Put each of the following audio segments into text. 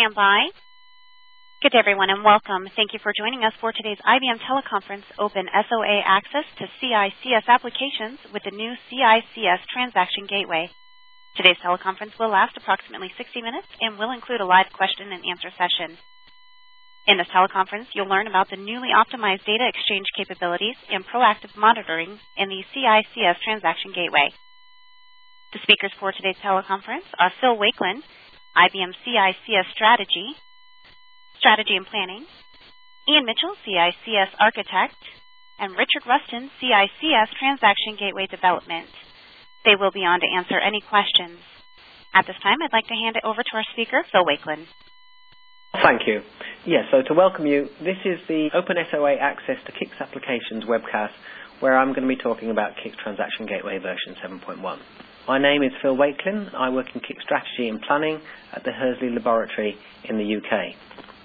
stand by. Good day, everyone, and welcome. Thank you for joining us for today's IBM teleconference, Open SOA Access to CICS Applications with the new CICS Transaction Gateway. Today's teleconference will last approximately 60 minutes and will include a live question and answer session. In this teleconference, you'll learn about the newly optimized data exchange capabilities and proactive monitoring in the CICS Transaction Gateway. The speakers for today's teleconference are Phil Wakelin, IBM CICS Strategy and Planning, Ian Mitchell, CICS Architect, and Richard Ruston, CICS Transaction Gateway Development. They will be on to answer any questions. At this time, I'd like to hand it over to our speaker, Phil Wakelin. Thank you. Yes, so to welcome you, this is the Open SOA Access to CICS Applications webcast, where I'm going to be talking about CICS Transaction Gateway version 7.1. My name is Phil Wakelin. I work in CICS Strategy and Planning at the Hursley Laboratory in the UK.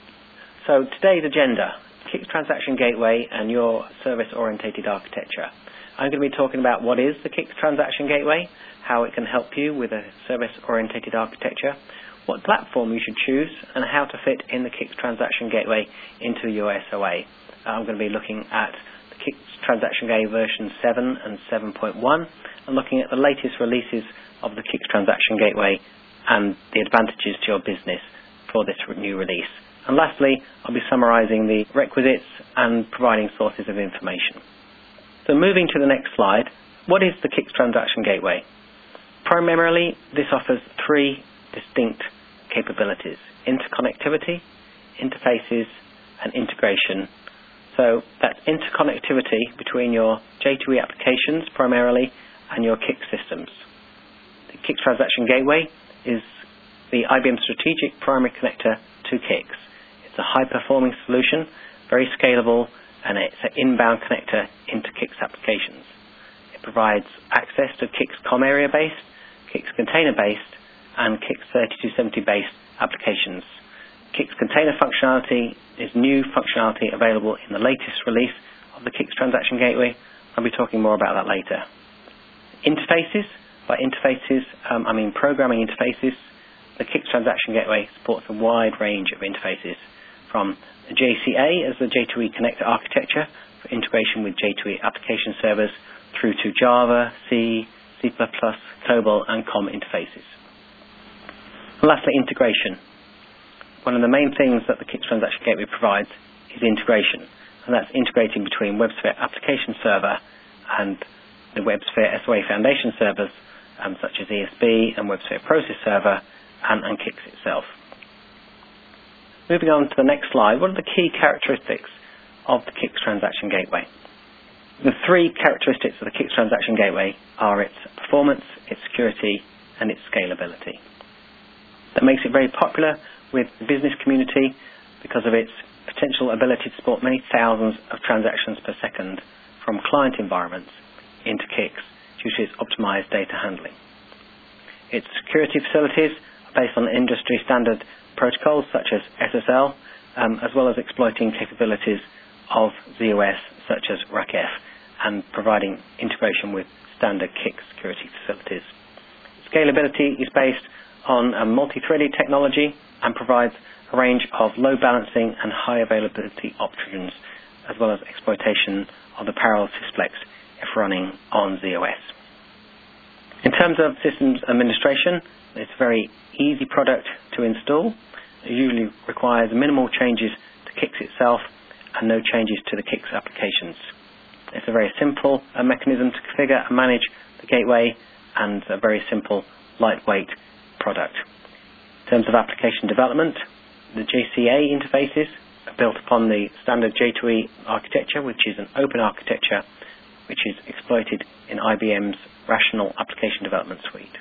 So today's agenda, CICS Transaction Gateway and your service-orientated architecture. I'm going to be talking about what is the CICS Transaction Gateway, how it can help you with a service-orientated architecture, what platform you should choose, and how to fit in the CICS Transaction Gateway into your SOA. I'm going to be looking at the CICS Transaction Gateway version 7 and 7.1, and looking at the latest releases of the CICS Transaction Gateway and the advantages to your business for this new release. And lastly, I'll be summarizing the requisites and providing sources of information. So moving to the next slide, what is the CICS Transaction Gateway? Primarily, this offers three distinct capabilities: interconnectivity, interfaces, and integration. So that's interconnectivity between your J2E applications primarily and your CICS systems. The CICS Transaction Gateway is the IBM Strategic Primary Connector to CICS. It's a high-performing solution, very scalable, and it's an inbound connector into CICS applications. It provides access to CICS COM area-based, CICS container-based, and CICS 3270-based applications. CICS container functionality is new functionality available in the latest release of the CICS Transaction Gateway. I'll be talking more about that later. Interfaces. By interfaces, I mean programming interfaces. The CICS Transaction Gateway supports a wide range of interfaces, from the JCA as the J2E connector architecture for integration with J2E application servers through to Java, C, C++, COBOL, and COM interfaces. And lastly, integration. One of the main things that the CICS Transaction Gateway provides is integration, and that's integrating between WebSphere Application Server and the WebSphere SOA Foundation servers, such as ESB and WebSphere Process Server, and CICS itself. Moving on to the next slide, what are the key characteristics of the CICS Transaction Gateway? The three characteristics of the CICS Transaction Gateway are its performance, its security, and its scalability. That makes it very popular with the business community because of its potential ability to support many thousands of transactions per second from client environments into CICS due to its optimized data handling. Its security facilities are based on industry standard protocols such as SSL, as well as exploiting capabilities of ZOS such as RACF and providing integration with standard CICS security facilities. Scalability is based on a multi-threaded technology and provides a range of load balancing and high availability options, as well as exploitation of the parallel sysplex if running on ZOS. In terms of systems administration, it's a very easy product to install. It usually requires minimal changes to CICS itself and no changes to the CICS applications. It's a very simple mechanism to configure and manage the gateway, and a very simple, lightweight product. In terms of application development, the JCA interfaces are built upon the standard J2E architecture, which is an open architecture which is exploited in IBM's Rational Application Development Suite.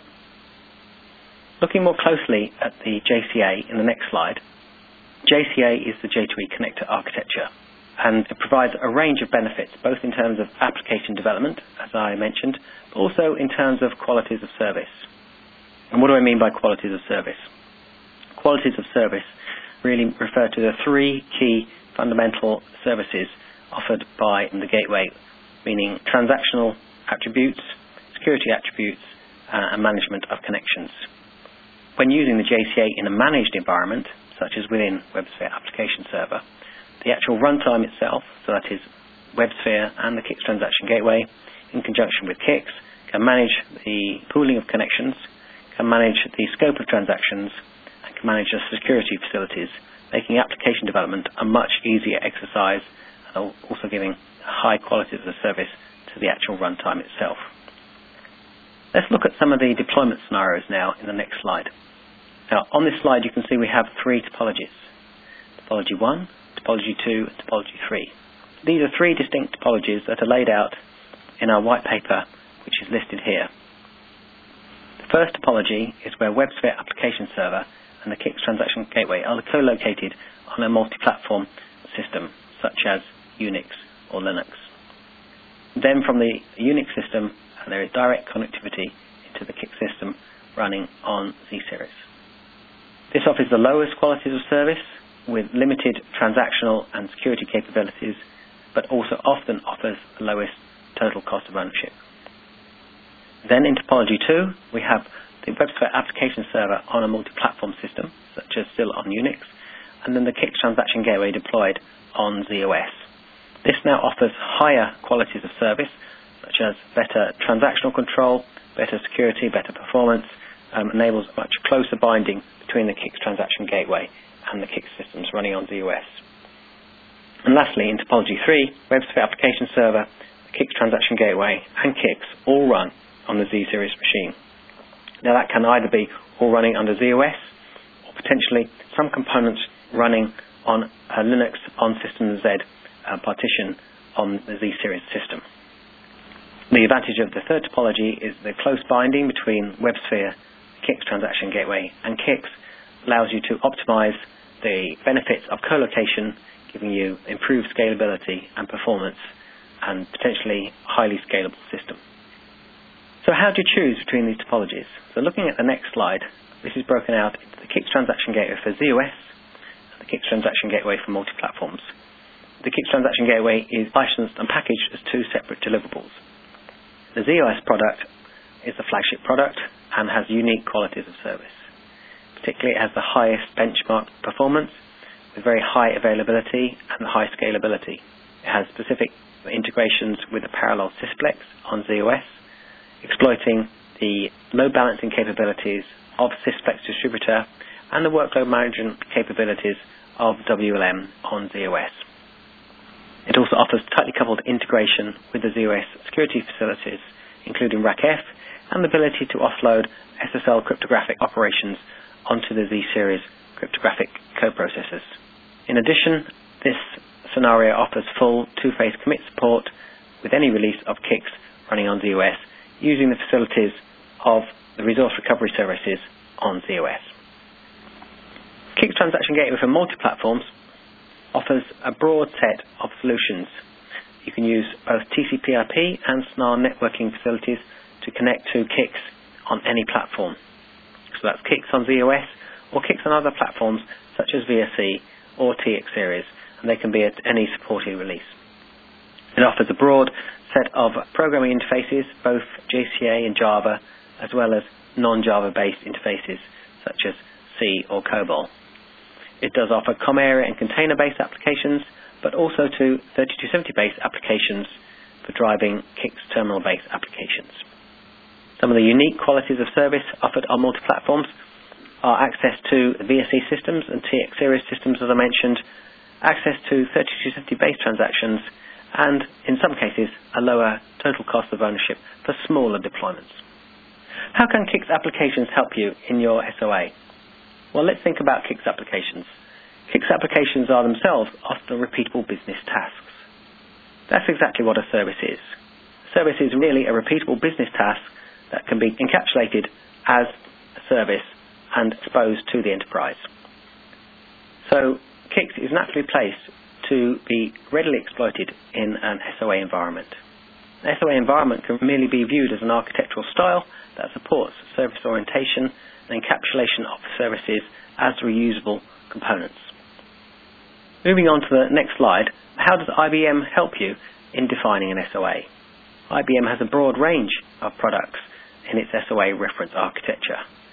Looking more closely at the JCA in the next slide, JCA is the J2E connector architecture, and it provides a range of benefits, both in terms of application development, as I mentioned, but also in terms of qualities of service. And what do I mean by qualities of service? Qualities of service really refer to the three key fundamental services offered by the gateway, meaning transactional attributes, security attributes, and management of connections. when using the JCA in a managed environment, such as within WebSphere Application Server, the actual runtime itself, so that is WebSphere and the KIX Transaction Gateway, in conjunction with KIX, can manage the pooling of connections, can manage the scope of transactions, and can manage the security facilities, making application development a much easier exercise, and also giving high quality of the service to the actual runtime itself. Let's look at some of the deployment scenarios now in the next slide. Now, on this slide you can see we have three topologies: topology 1, topology 2, and topology 3. These are three distinct topologies that are laid out in our white paper, which is listed here. The first topology is where WebSphere Application Server and the KIX Transaction Gateway are co-located on a multi-platform system, such as Unix or Linux. Then from the Unix system, there is direct connectivity into the KIX system running on Z-Series. This offers the lowest qualities of service with limited transactional and security capabilities, but also often offers the lowest total cost of ownership. Then in topology 2, we have the WebSphere Application Server on a multi-platform system, such as still on Unix, and then the KIX Transaction Gateway deployed on z/OS. This now offers higher qualities of service, such as better transactional control, better security, better performance, enables much closer binding between the KIX Transaction Gateway and the KIX systems running on z/OS. And lastly, in topology 3, WebSphere Application Server, the KIX Transaction Gateway, and KIX all run on the Z-Series machine. Now that can either be all running under z/OS, or potentially some components running on a Linux on System Z partition on the Z-Series system. The advantage of the third topology is the close binding between WebSphere, KIX Transaction Gateway, and KIX allows you to optimize the benefits of co-location, giving you improved scalability and performance and potentially highly scalable system. So how do you choose between these topologies? So looking at the next slide, this is broken out into the KIX Transaction Gateway for z/OS and the KIX Transaction Gateway for multi-platforms. The KIX Transaction Gateway is licensed and packaged as two separate deliverables. The z/OS product is the flagship product and has unique qualities of service. Particularly, it has the highest benchmark performance with very high availability and high scalability. It has specific integrations with the parallel Sysplex on z/OS, exploiting the load balancing capabilities of Sysplex distributor and the workload management capabilities of WLM on z/OS. It also offers tightly coupled integration with the z/OS security facilities, including RACF, and the ability to offload SSL cryptographic operations onto the Z-Series cryptographic coprocessors. In addition, this scenario offers full two-phase commit support with any release of KIX running on z/OS using the facilities of the resource recovery services on z/OS. KIX Transaction Gateway for multi-platforms offers a broad set of solutions. You can use both TCP/IP and SNAR networking facilities to connect to KIX on any platform. So that's KIX on z/OS or KIX on other platforms such as VSE or TX series, and they can be at any supported release. It offers a broad set of programming interfaces, both JCA and Java, as well as non-Java based interfaces such as C or COBOL. It does offer COM area and container-based applications, but also to 3270-based applications for driving KIX terminal-based applications. Some of the unique qualities of service offered on multi-platforms are access to VSE systems and TX series systems, as I mentioned, access to 3270-based transactions, and in some cases, a lower total cost of ownership for smaller deployments. How can KIX applications help you in your SOA? Well, let's think about KIX applications. KIX applications are themselves often repeatable business tasks. That's exactly what a service is. A service is really a repeatable business task that can be encapsulated as a service and exposed to the enterprise. So KIX is naturally placed to be readily exploited in an SOA environment. An SOA environment can merely be viewed as an architectural style that supports service orientation and encapsulation of services as reusable components. Moving on to the next slide, how does IBM help you in defining an SOA? IBM has a broad range of products in its SOA reference architecture.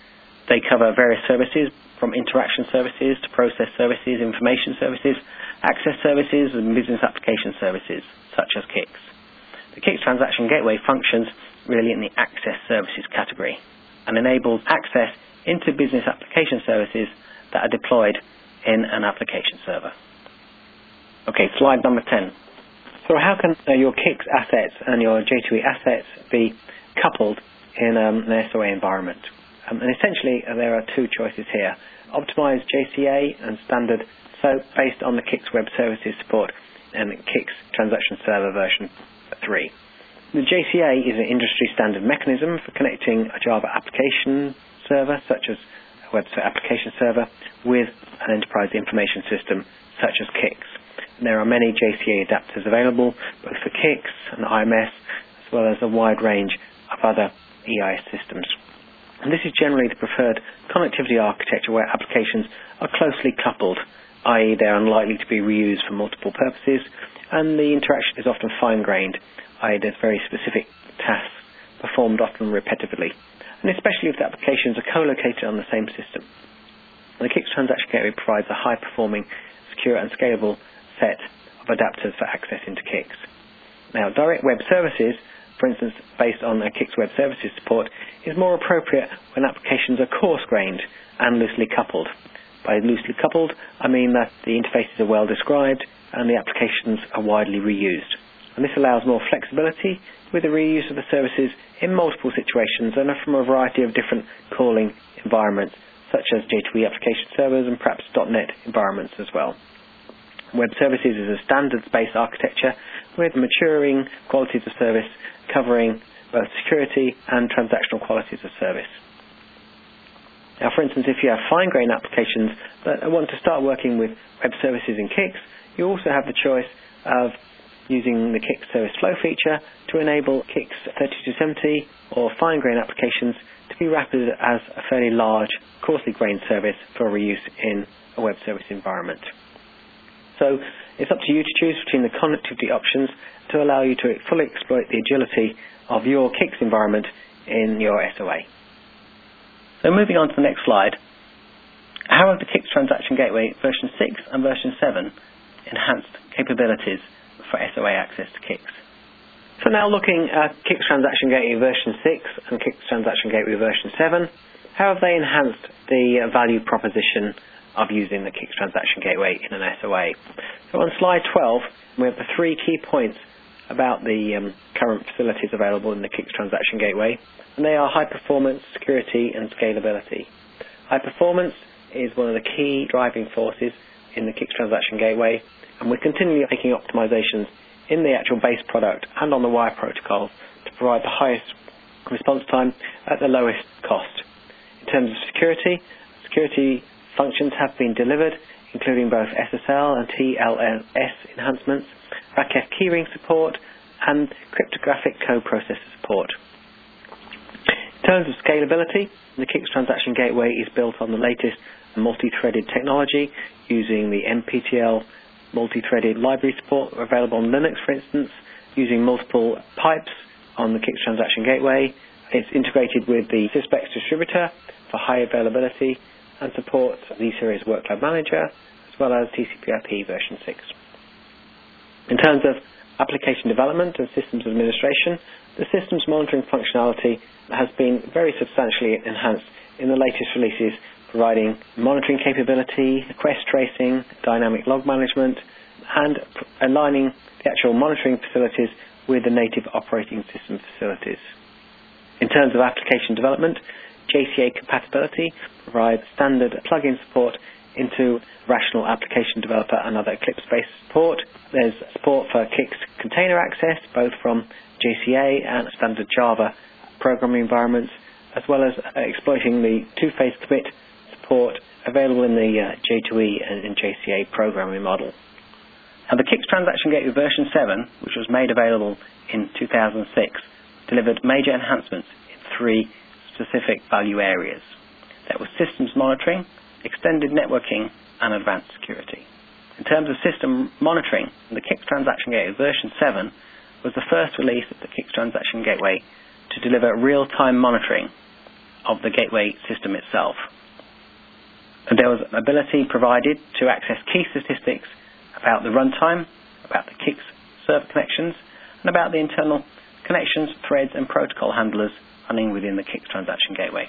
They cover various services from interaction services to process services, information services, access services, and business application services, such as KICS. The KICS Transaction Gateway functions really in the access services category and enables access into business application services that are deployed in an application server. Okay, slide number 10. So how can your KICS assets and your J2E assets be coupled in an SOA environment? And essentially, there are two choices here. Optimized JCA and standard SOAP based on the KICS Web Services support and KICS Transaction Server version 3. The JCA is an industry standard mechanism for connecting a Java application server, such as a web application server, with an enterprise information system, such as KICS. And there are many JCA adapters available, both for KICS and IMS, as well as a wide range of other EIS systems. And this is generally the preferred connectivity architecture where applications are closely coupled, i.e. they're unlikely to be reused for multiple purposes, and the interaction is often fine-grained, i.e. there's very specific tasks performed often repetitively, and especially if the applications are co-located on the same system. The KICS Transaction Gateway provides a high-performing, secure and scalable set of adapters for access into KICS. Now, direct web services, for instance, based on a KICS Web Services support, is more appropriate when applications are coarse-grained and loosely coupled. By loosely coupled, I mean that the interfaces are well described and the applications are widely reused. And this allows more flexibility with the reuse of the services in multiple situations and from a variety of different calling environments, such as J2E application servers and perhaps .NET environments as well. Web Services is a standards-based architecture with maturing qualities of service covering both security and transactional qualities of service. Now, for instance, if you have fine-grained applications that want to start working with web services in KICS, you also have the choice of using the KICS Service Flow feature to enable KICS 3270 or fine-grained applications to be wrapped as a fairly large, coarsely grained service for reuse in a web service environment. So it's up to you to choose between the connectivity options to allow you to fully exploit the agility of your KICS environment in your SOA. So moving on to the next slide, how have the KICS Transaction Gateway version 6 and version 7 enhanced capabilities for SOA access to KICS? So now looking at KICS Transaction Gateway version 6 and KICS Transaction Gateway version 7, how have they enhanced the value proposition of using the KICS Transaction Gateway in an SOA? So on slide 12, we have the three key points about the current facilities available in the KICS Transaction Gateway, and they are high performance, security, and scalability. High performance is one of the key driving forces in the KICS Transaction Gateway, and we're continually making optimizations in the actual base product and on the wire protocol to provide the highest response time at the lowest cost. In terms of security functions have been delivered, including both SSL and TLS enhancements, RACF keyring support, and cryptographic co-processor support. In terms of scalability, the KICS Transaction Gateway is built on the latest multi-threaded technology using the MPTL multi-threaded library support available on Linux, for instance, using multiple pipes on the KICS Transaction Gateway. It's integrated with the Syspex distributor for high availability and supports vSeries Workload Manager as well as TCP/IP version 6. In terms of application development and systems administration, the systems monitoring functionality has been very substantially enhanced in the latest releases, providing monitoring capability, request tracing, dynamic log management, and aligning the actual monitoring facilities with the native operating system facilities. In terms of application development, JCA compatibility provides standard plugin support into Rational Application Developer and other Eclipse-based support. There's support for KICS container access, both from JCA and standard Java programming environments, as well as exploiting the two-phase commit support available in the J2E and JCA programming model. Now, the KICS Transaction Gateway version 7, which was made available in 2006, delivered major enhancements in three specific value areas. That was systems monitoring, extended networking, and advanced security. In terms of system monitoring, the KICS Transaction Gateway version 7 was the first release of the KICS Transaction Gateway to deliver real-time monitoring of the gateway system itself. And there was an ability provided to access key statistics about the runtime, about the KIX server connections, and about the internal connections, threads, and protocol handlers running within the KIX transaction gateway.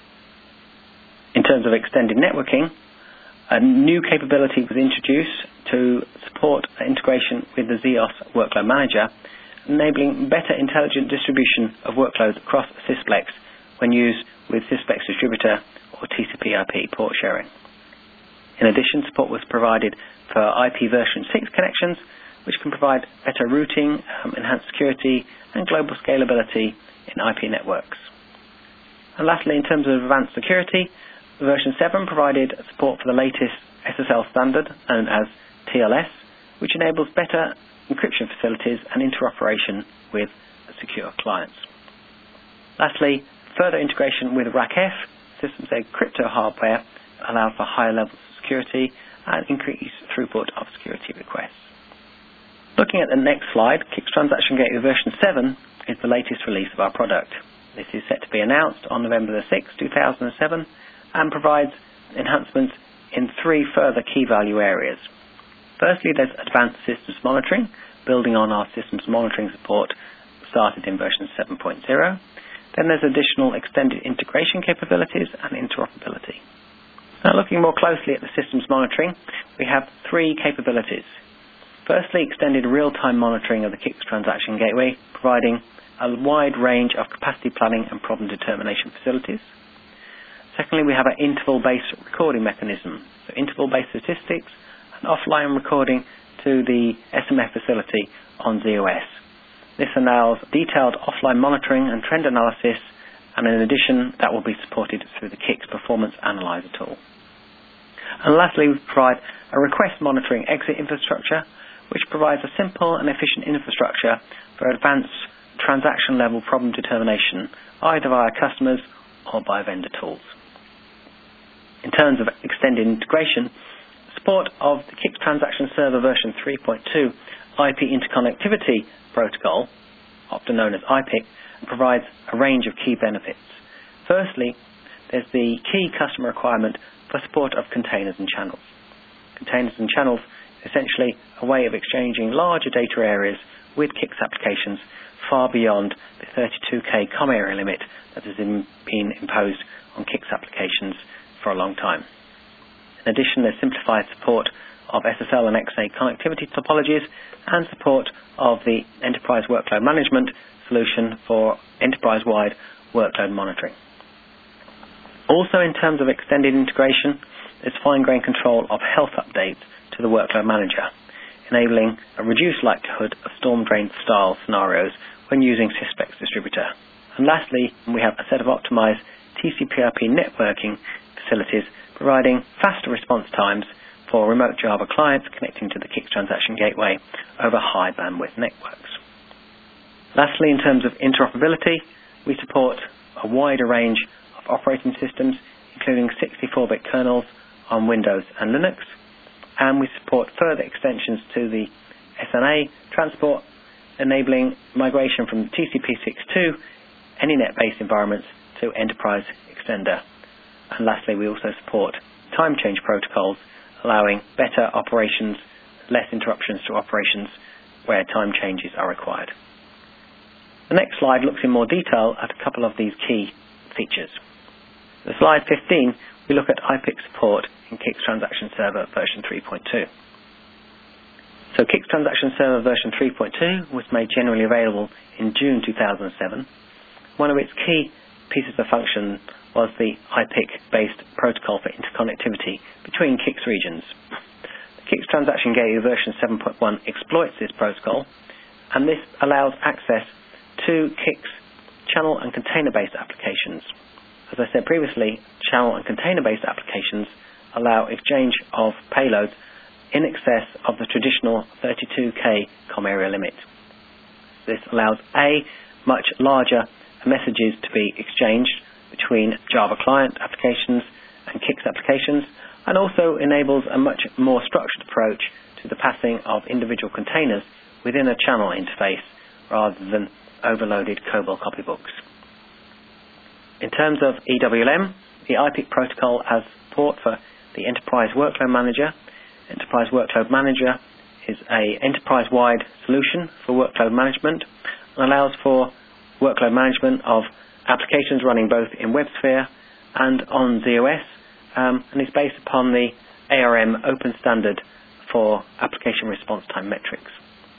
In terms of extended networking, a new capability was introduced to support integration with the ZEOS Workload Manager, enabling better intelligent distribution of workloads across Sysplex when used with Sysplex Distributor or TCP/IP port sharing. In addition, support was provided for IP version 6 connections, which can provide better routing, enhanced security, and global scalability in IP networks. And lastly, in terms of advanced security, version 7 provided support for the latest SSL standard, known as TLS, which enables better encryption facilities and interoperation with secure clients. Lastly, further integration with RACF, Systems Edge crypto hardware, allows for higher levels of security and increased throughput of security requests. Looking at the next slide, KIX Transaction Gateway version 7 is the latest release of our product. This is set to be announced on November 6, 2007, and provides enhancements in 3 further key value areas. Firstly, there's advanced systems monitoring, building on our systems monitoring support started in version 7.0. Then there's additional extended integration capabilities and interoperability. Now, looking more closely at the systems monitoring, we have 3 capabilities. Firstly, extended real-time monitoring of the KIX Transaction Gateway, providing a wide range of capacity planning and problem determination facilities. Secondly, we have an interval-based recording mechanism, so interval-based statistics and offline recording to the SMF facility on ZOS. This allows detailed offline monitoring and trend analysis, and in addition, that will be supported through the KIX Performance Analyzer tool. And lastly, we provide a request monitoring exit infrastructure, which provides a simple and efficient infrastructure for advanced transaction-level problem determination, either via customers or by vendor tools. In terms of extended integration, support of the KIX Transaction Server version 3.2 IP interconnectivity protocol, often known as IPIC, provides a range of key benefits. Firstly, there's the key customer requirement for support of containers and channels. Containers and channels is essentially a way of exchanging larger data areas with KIX applications far beyond the 32K COM area limit that has been imposed on KIX applications for a long time. In addition, there's simplified support of SSL and XA connectivity topologies and support of the Enterprise Workload Management solution for enterprise-wide workload monitoring. Also, in terms of extended integration, there's fine-grained control of health updates to the Workload Manager, enabling a reduced likelihood of storm drain style scenarios when using Sysplex Distributor. And lastly, we have a set of optimized TCP/IP networking facilities providing faster response times for remote Java clients connecting to the KIX Transaction Gateway over high bandwidth networks. Lastly, in terms of interoperability, we support a wider range of operating systems, including 64-bit kernels on Windows and Linux, and we support further extensions to the SNA transport, enabling migration from TCP/6.2 AnyNet-based environments to Enterprise Extender. And lastly, we also support time change protocols, allowing better operations, less interruptions to operations where time changes are required. The next slide looks in more detail at a couple of these key features. The slide 15, we look at IPIC support in KIX Transaction Server version 3.2. So KIX Transaction Server version 3.2 was made generally available in June 2007. One of its key pieces of function was the IPIC-based protocol for interconnectivity between KIX regions. The KIX Transaction Gateway version 7.1 exploits this protocol, and this allows access to KIX channel and container-based applications. As I said previously, channel and container-based applications allow exchange of payloads in excess of the traditional 32K COM area limit. This allows much larger messages to be exchanged between Java client applications and KIX applications, and also enables a much more structured approach to the passing of individual containers within a channel interface rather than overloaded COBOL copybooks. In terms of EWLM, the IPIC protocol has support for the Enterprise Workload Manager. Enterprise Workload Manager is an enterprise-wide solution for workload management and allows for workload management of applications running both in WebSphere and on z/OS, and is based upon the ARM open standard for application response time metrics.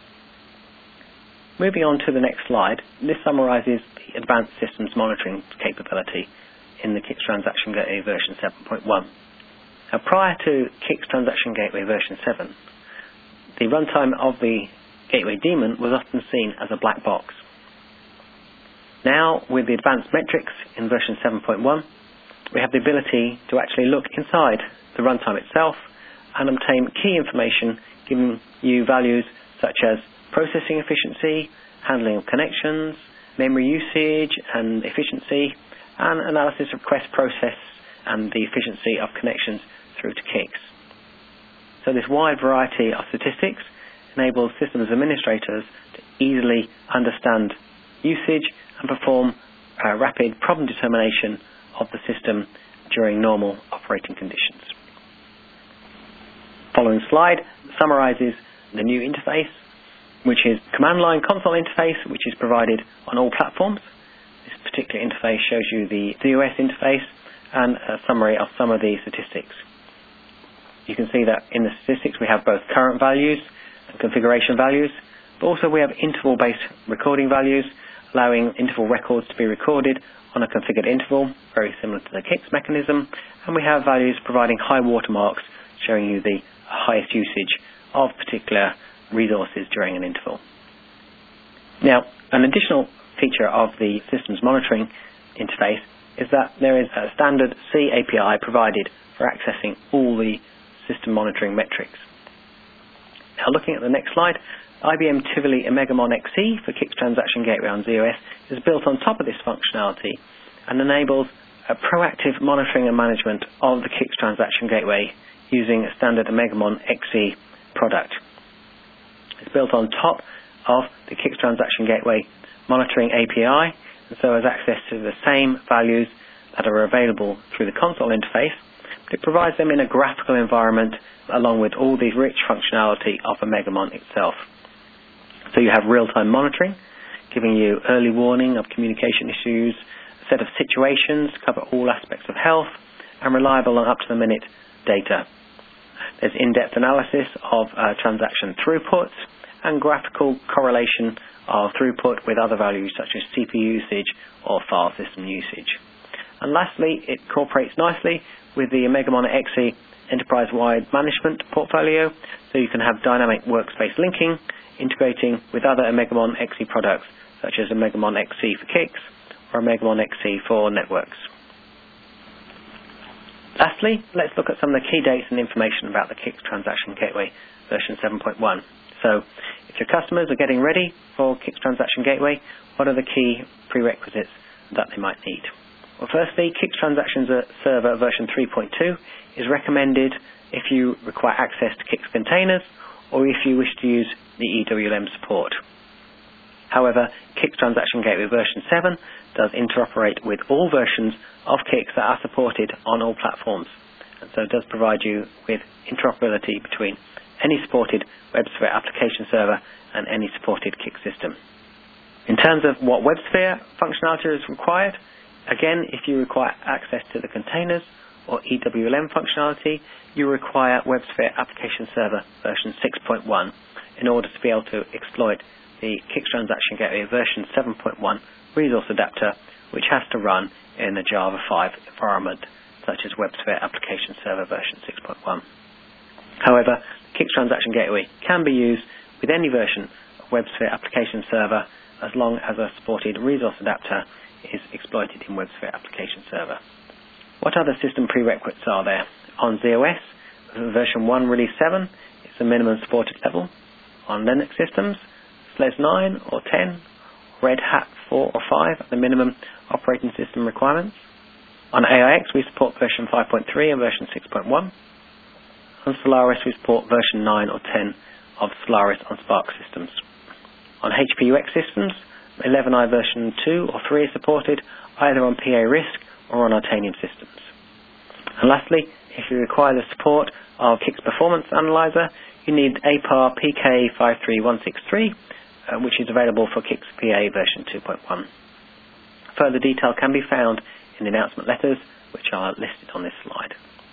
Moving on to the next slide, this summarizes the advanced systems monitoring capability in the CICS Transaction Gateway version 7.1. Now, prior to CICS Transaction Gateway version 7, the runtime of the gateway daemon was often seen as a black box. Now, with the advanced metrics in version 7.1, we have the ability to actually look inside the runtime itself and obtain key information, giving you values such as processing efficiency, handling of connections, memory usage and efficiency, and analysis of request process and the efficiency of connections through to CICS. So this wide variety of statistics enables systems administrators to easily understand usage and perform rapid problem determination of the system during normal operating conditions. Following slide summarizes the new interface, which is command line console interface, which is provided on all platforms. This particular interface shows you the z/OS interface and a summary of some of the statistics. You can see that in the statistics we have both current values and configuration values, but also we have interval-based recording values, allowing interval records to be recorded on a configured interval, very similar to the CICS mechanism, and we have values providing high watermarks showing you the highest usage of particular resources during an interval. Now, an additional feature of the systems monitoring interface is that there is a standard C API provided for accessing all the system monitoring metrics. Now, looking at the next slide, IBM Tivoli Megamon XE for CICS Transaction Gateway on z/OS is built on top of this functionality and enables a proactive monitoring and management of the CICS Transaction Gateway using a standard Megamon XE product. It's built on top of the CICS Transaction Gateway monitoring API, and so has access to the same values that are available through the console interface, but it provides them in a graphical environment along with all the rich functionality of a Megamon itself. So you have real-time monitoring, giving you early warning of communication issues, a set of situations, cover all aspects of health, and reliable and up-to-the-minute data. There's in-depth analysis of transaction throughputs and graphical correlation of throughput with other values such as CPU usage or file system usage. And lastly, it cooperates nicely with the Megamon XE enterprise-wide management portfolio, so you can have dynamic workspace linking, integrating with other Megamon XE products such as a Megamon XE for CICS or a Megamon XE for networks. Lastly, let's look at some of the key dates and information about the CICS Transaction Gateway version 7.1. So, if your customers are getting ready for CICS Transaction Gateway, what are the key prerequisites that they might need? Well, firstly, CICS Transaction Server version 3.2 is recommended if you require access to CICS containers or if you wish to use the EWLM support. However, CICS Transaction Gateway version 7 does interoperate with all versions of CICS that are supported on all platforms, and so it does provide you with interoperability between any supported WebSphere application server and any supported CICS system. In terms of what WebSphere functionality is required, again, if you require access to the containers or EWLM functionality, you require WebSphere Application Server version 6.1 in order to be able to exploit the CICS Transaction Gateway version 7.1 resource adapter, which has to run in a Java 5 environment, such as WebSphere Application Server version 6.1. However, the CICS Transaction Gateway can be used with any version of WebSphere Application Server as long as a supported resource adapter is exploited in WebSphere Application Server. What other system prerequisites are there? On z/OS, version 1 release 7 is the minimum supported level. On Linux systems, SLES 9 or 10, Red Hat 4 or 5 are the minimum operating system requirements. On AIX, we support version 5.3 and version 6.1. On Solaris, we support version 9 or 10 of Solaris on SPARC systems. On HP UX systems, 11i version 2 or 3 is supported. either on PA RISC or on Artanium systems. And lastly, if you require the support of KICS Performance Analyzer, you need APAR PK53163, which is available for KICS PA version 2.1. Further detail can be found in the announcement letters, which are listed on this slide.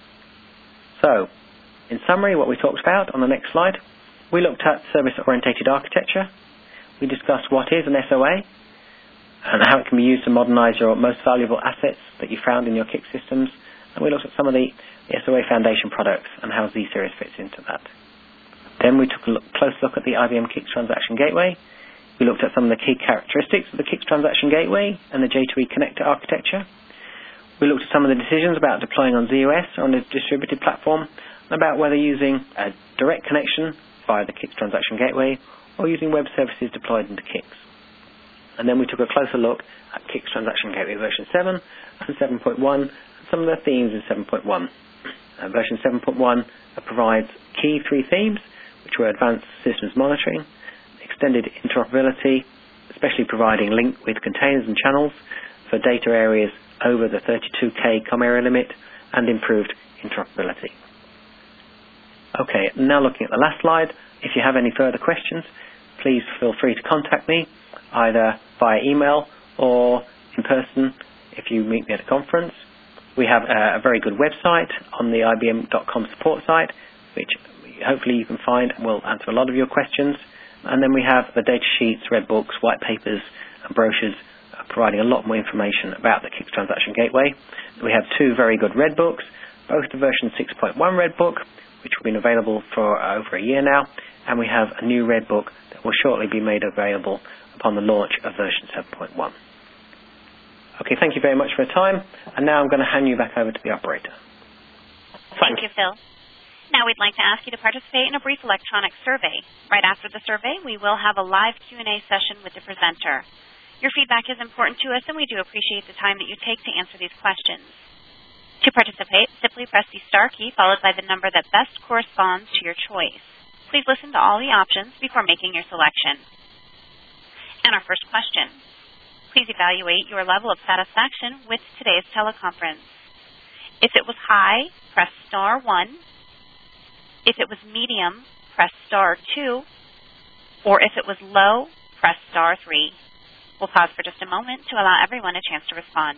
So, in summary, what we talked about on the next slide, we looked at service-orientated architecture. We discussed what is an SOA and how it can be used to modernize your most valuable assets that you found in your KICS systems. And we looked at some of the SOA Foundation products and how Z-Series fits into that. Then we took a close look at the IBM KICS Transaction Gateway. We looked at some of the key characteristics of the KICS Transaction Gateway and the J2E connector architecture. We looked at some of the decisions about deploying on ZOS or on a distributed platform, and about whether using a direct connection via the KICS Transaction Gateway or using web services deployed into KICS. And then we took a closer look at KICS Transaction Gateway version 7 and 7.1 and some of the themes in 7.1. Version 7.1 provides key 3 themes, which were advanced systems monitoring, extended interoperability, especially providing link with containers and channels for data areas over the 32K COM area limit, and improved interoperability. Okay, now looking at the last slide, if you have any further questions, please feel free to contact me either via email or in person if you meet me at a conference. We have a very good website on the IBM.com support site, which hopefully you can find and will answer a lot of your questions. And then we have the data sheets, red books, white papers, and brochures providing a lot more information about the KICS Transaction Gateway. We have 2 very good red books, both the version 6.1 red book, which have been available for over a year now, and we have a new red book that will shortly be made available upon the launch of version 7.1. Okay, thank you very much for your time, and now I'm going to hand you back over to the operator. Thank you, Phil. Now we'd like to ask you to participate in a brief electronic survey. Right after the survey, we will have a live Q&A session with the presenter. Your feedback is important to us, and we do appreciate the time that you take to answer these questions. To participate, simply press the star key followed by the number that best corresponds to your choice. Please listen to all the options before making your selection. And our first question. Please evaluate your level of satisfaction with today's teleconference. If it was high, press star 1. If it was medium, press star 2. Or if it was low, press star 3. We'll pause for just a moment to allow everyone a chance to respond.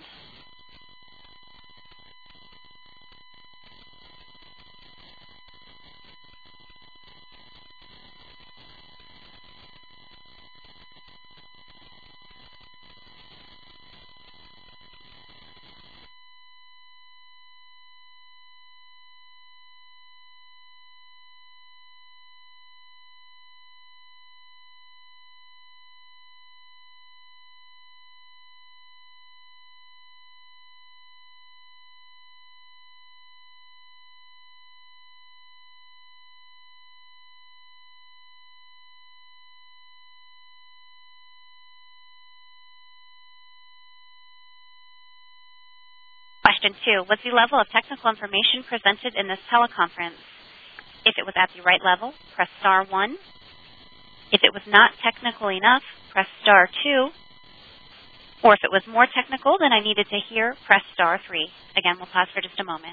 Question 2. Was the level of technical information presented in this teleconference? If it was at the right level, press star 1. If it was not technical enough, press star 2. Or if it was more technical than I needed to hear, press star 3. Again, we'll pause for just a moment.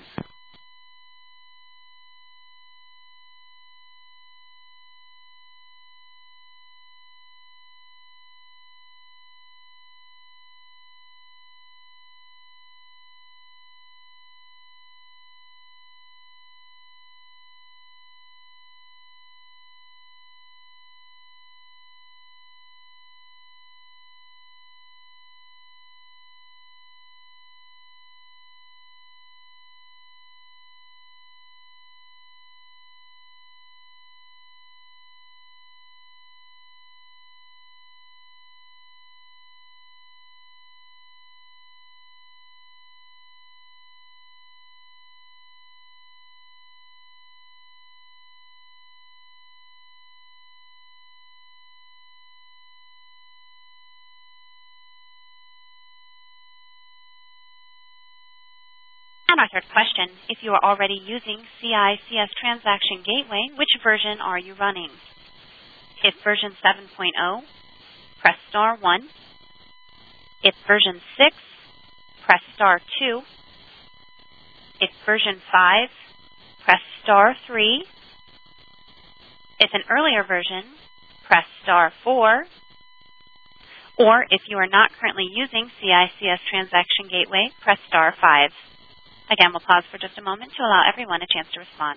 And our third question, if you are already using CI/CS Transaction Gateway, which version are you running? If version 7.0, press star 1. If version 6, press star 2. If version 5, press star 3. If an earlier version, press star 4. Or if you are not currently using CICS Transaction Gateway, press star 5. Again, we'll pause for just a moment to allow everyone a chance to respond.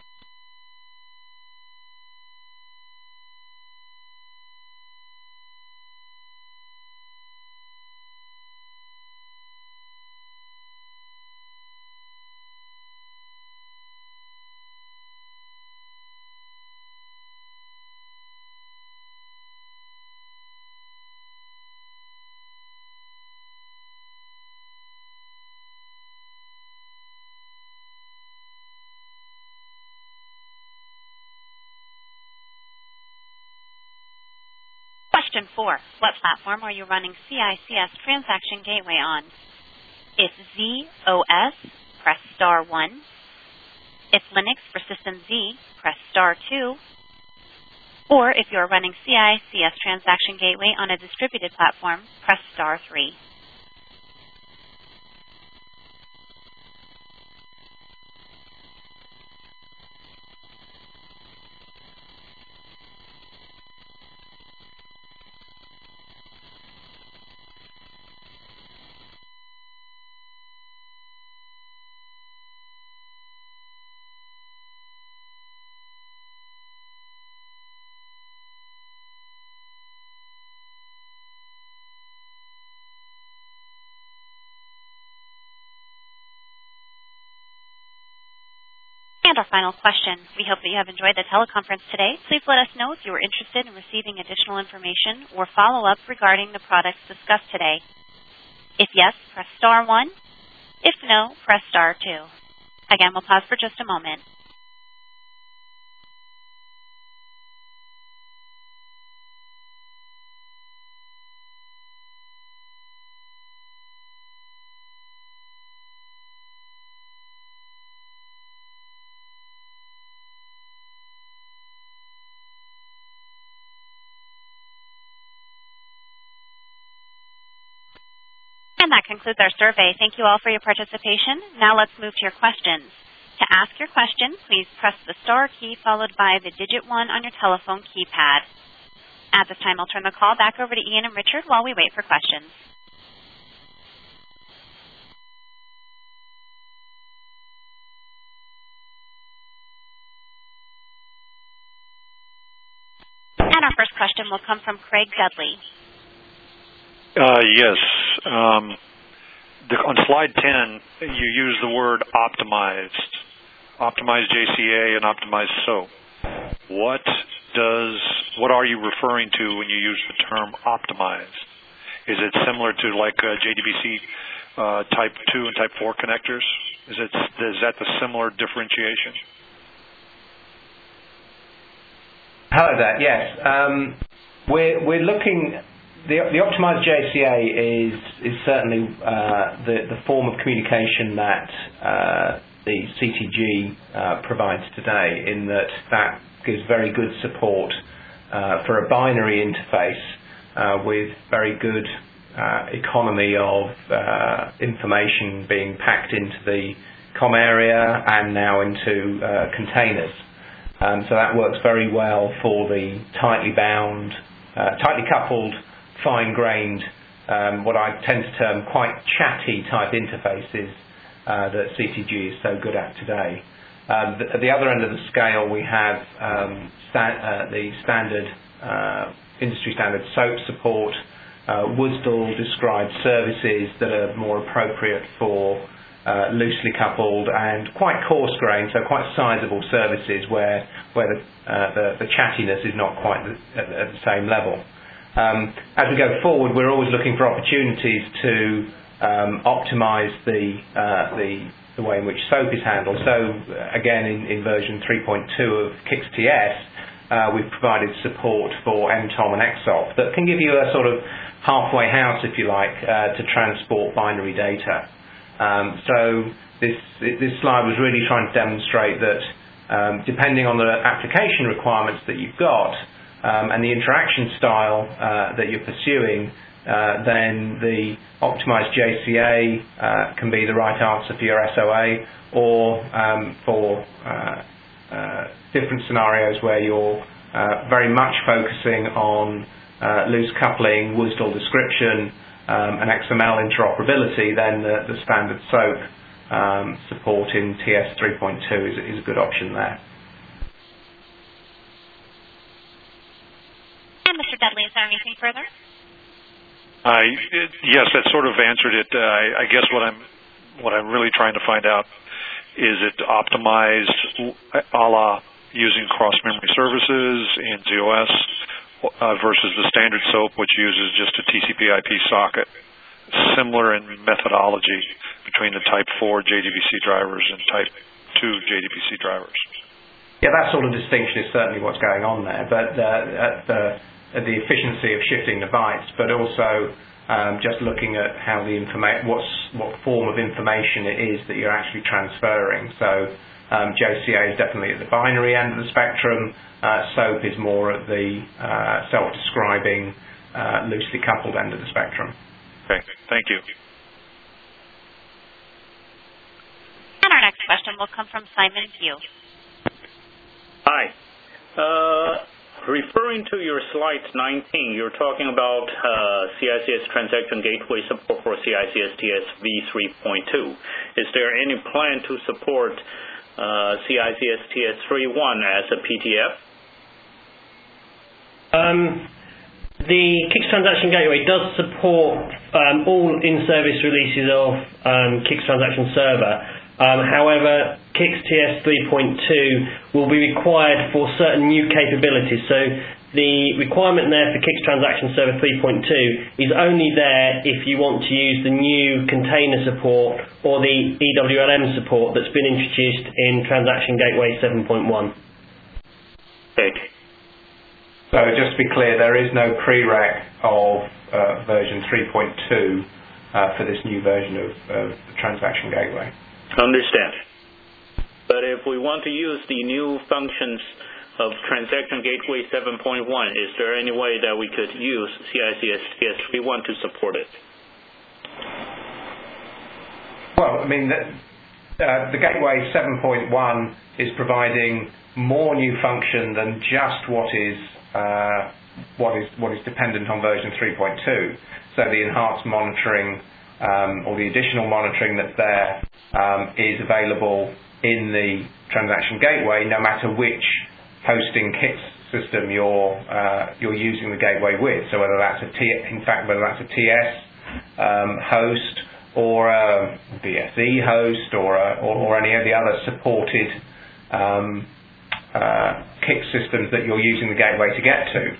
Question 4. What platform are you running CICS Transaction Gateway on? If ZOS, press star 1. If Linux for System Z, press star 2. Or if you are running CICS Transaction Gateway on a distributed platform, press star 3. And our final question. We hope that you have enjoyed the teleconference today. Please let us know if you are interested in receiving additional information or follow-up regarding the products discussed today. If yes, press star 1. If no, press star 2. Again, we'll pause for just a moment. And that concludes our survey. Thank you all for your participation. Now let's move to your questions. To ask your question, please press the star key followed by the digit 1 on your telephone keypad. At this time, I'll turn the call back over to Ian and Richard while we wait for questions. And our first question will come from Craig Dudley. Yes. On slide 10, you use the word optimized JCA and optimized SOAP. What are you referring to when you use the term optimized? Is it similar to like JDBC Type 2 and Type 4 connectors? Is that the similar differentiation? Hello there. Yes, we're looking. The optimized JCA is certainly the form of communication that the CTG provides today, in that gives very good support for a binary interface with very good economy of information being packed into the COM area and now into containers. So that works very well for the tightly bound, tightly coupled, fine-grained, what I tend to term quite chatty type interfaces that CTG is so good at today. At the other end of the scale, we have the standard industry standard SOAP support. WSDL describes services that are more appropriate for loosely coupled and quite coarse-grained, so quite sizable services where the chattiness is not quite at the same level. As we go forward, we're always looking for opportunities to optimize the way in which SOAP is handled. So again, in version 3.2 of KIXTS, we've provided support for MTOM and XOP that can give you a sort of halfway house, if you like, to transport binary data. So this slide was really trying to demonstrate that depending on the application requirements that you've got, and the interaction style that you're pursuing, then the optimized JCA can be the right answer for your SOA, or for different scenarios where you're very much focusing on loose coupling, Woosdall description, and XML interoperability, then the standard SOAP support in TS 3.2 is a good option there. And Mr. Dudley, is there anything further? Yes, that sort of answered it. I guess what I'm really trying to find out is it optimized a la using cross-memory services in ZOS versus the standard SOAP, which uses just a TCP/IP socket, similar in methodology between the Type 4 JDBC drivers and Type 2 JDBC drivers. Yeah, that sort of distinction is certainly what's going on there, but at the efficiency of shifting the bytes, but also just looking at how what form of information it is that you're actually transferring. So JCA is definitely at the binary end of the spectrum. SOAP is more at the self-describing, loosely coupled end of the spectrum. Okay, thank you. And our next question will come from Simon Pugh. Hi. Referring to your slide 19, you're talking about CICS transaction gateway support for CICS TS v3.2. Is there any plan to support CICS TS 3.1 as a PTF? The KIX Transaction Gateway does support all in-service releases of KIX Transaction Server. However, KIX TS 3.2 will be required for certain new capabilities. So the requirement there for KIX Transaction Server 3.2 is only there if you want to use the new container support or the EWLM support that's been introduced in Transaction Gateway 7.1. Okay. So just to be clear, there is no prereq of version 3.2 for this new version of the Transaction Gateway. Understand. But if we want to use the new functions of Transaction Gateway 7.1, is there any way that we could use CICS TS 3.1 to support it? Well, I mean, the Gateway 7.1 is providing more new function than just what is dependent on version 3.2. So the enhanced monitoring or the additional monitoring that's there is available in the Transaction Gateway, no matter which hosting KIX system you're using the gateway with. So whether that's a TS host or a BSE host or any of the other supported KIX systems that you're using the gateway to get to.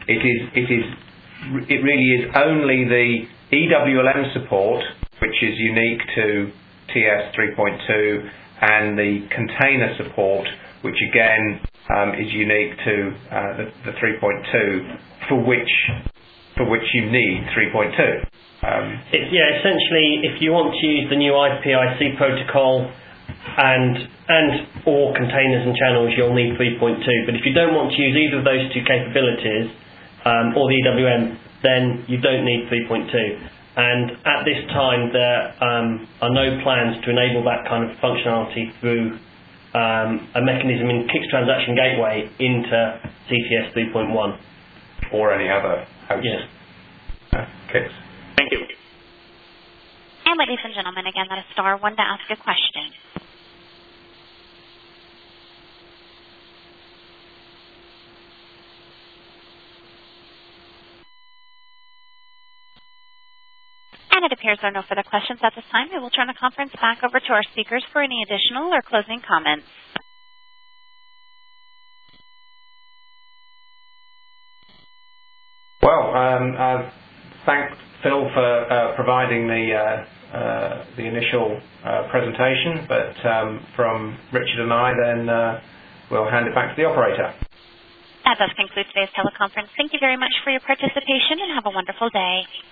It really is only the EWLM support, which is unique to TS 3.2, and the container support, which again is unique to the 3.2, for which you need 3.2. Essentially, if you want to use the new IPIC protocol and or containers and channels, you'll need 3.2. But if you don't want to use either of those two capabilities or the EWM, then you don't need 3.2. And at this time, there are no plans to enable that kind of functionality through a mechanism in KIX Transaction Gateway into CTS 3.1. Or any other host. Yes. KIX. Thank you. And ladies and gentlemen, again, that is star one to ask a question. And it appears there are no further questions at this time. We will turn the conference back over to our speakers for any additional or closing comments. Well, I thank Phil for providing the initial presentation, but from Richard and I, then we'll hand it back to the operator. That does conclude today's teleconference. Thank you very much for your participation and have a wonderful day.